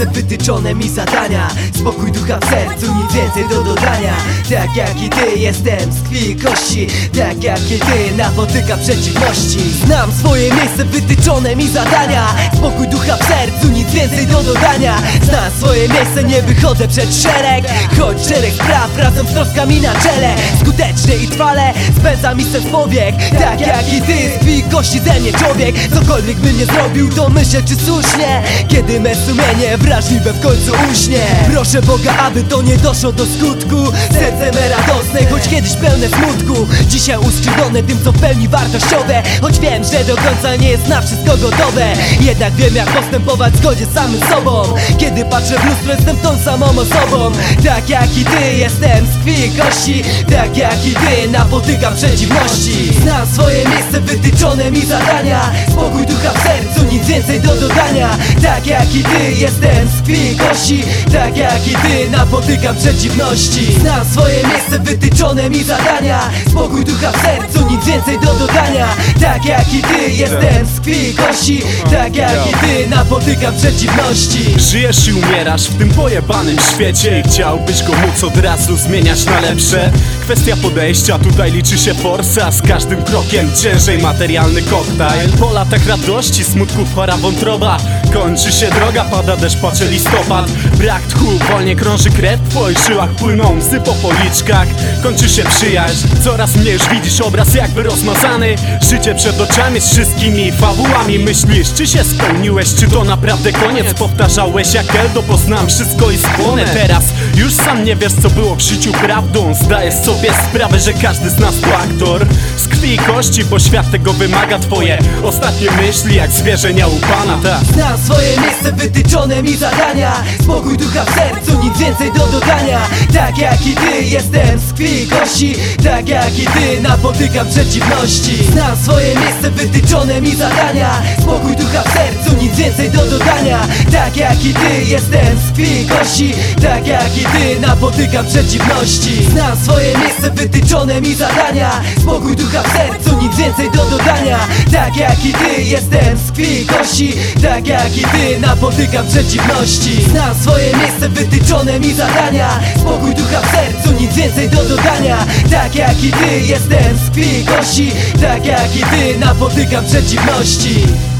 miejsce, wytyczone mi zadania. Spokój ducha w sercu, nic więcej do dodania. Tak jak i ty jestem z krwi i kości, tak jak i ty napotykam przeciwności. Znam swoje miejsce, wytyczone mi zadania. Spokój ducha w sercu, nic więcej do dodania. Znam swoje miejsce, nie wychodzę przed szereg, choć szereg spraw razem z troskami na czele. Skutecznie i trwale spędzam mi sen powiek. Tak jak i ty, z krwi i kości ze mnie człowiek. Cokolwiek bym nie zrobił, to myślę czy słusznie, kiedy me sumienie wrażliwe w końcu uśnie. Proszę Boga, aby to nie doszło do skutku. Serce me radosne, choć kiedyś pełne smutku. Dzisiaj uskrzydlone tym, co w pełni wartościowe. Choć wiem, że do końca nie jest na wszystko gotowe, jednak wiem, jak postępować w zgodzie z samym sobą. Kiedy patrzę w lustro, jestem tą samą osobą. Tak jak i ty, jestem z krwi i kości, tak jak i ty napotykam przeciwności. Znam swoje miejsce, wytyczone mi zadania. Spokój ducha w sercu, nic więcej do dodania. Tak jak i ty, jestem z krwi i kości, tak jak i ty napotykam przeciwności. Znam swoje miejsce, wytyczone mi zadania. Spokój ducha w sercu, nic więcej do dodania. Tak jak i ty, jestem z krwi i kości, tak jak i ty napotykam przeciwności. Żyjesz i umierasz w tym pojebanym świecie i chciałbyś go móc od razu zmieniać na lepsze. Kwestia podejścia, tutaj liczy się forsa. Z każdym krokiem ciężej materialny koktajl. Po latach radości, smutku chora wątroba. Kończy się droga, pada deszcz, płacze listopad. Brak tchu, wolnie krąży krew, w twoich żyłach płyną łzy po policzkach. Kończy się przyjaźń, coraz mniej już widzisz obraz jakby rozmazany. Życie przed oczami z wszystkimi fabułami. Myślisz, czy się spełniłeś, czy to naprawdę koniec? Powtarzałeś jak Eldo, poznam wszystko i spłonę. Teraz już sam nie wiesz, co było w życiu prawdą. Zdajesz sobie sprawę, że każdy z nas to aktor z krwi i kości, bo świat tego wymaga. Twoje ostatnie myśli jak zwierzenia u Pana, tak. Znam swoje miejsce, wytyczone mi zadania. Spokój ducha w sercu, nic więcej do dodania. Tak jak i ty, jestem z krwi i kości, tak jak i ty napotykam przeciwności. Znam swoje miejsce, wytyczone mi zadania. Spokój ducha w sercu, nic więcej do dodania. Tak jak i ty, jestem z krwi i kości, tak jak i ty napotykam przeciwności. Znam swoje miejsce, wytyczone mi zadania. Spokój ducha w sercu, nic więcej do dodania. Tak jak i ty, jestem z krwi i kości, tak jak i ty napotykam przeciwności. Znam swoje miejsce, wytyczone mi zadania. Spokój ducha w sercu, nic więcej do dodania. Tak jak i ty, jestem z krwi i kości, tak jak i ty napotykam przeciwności.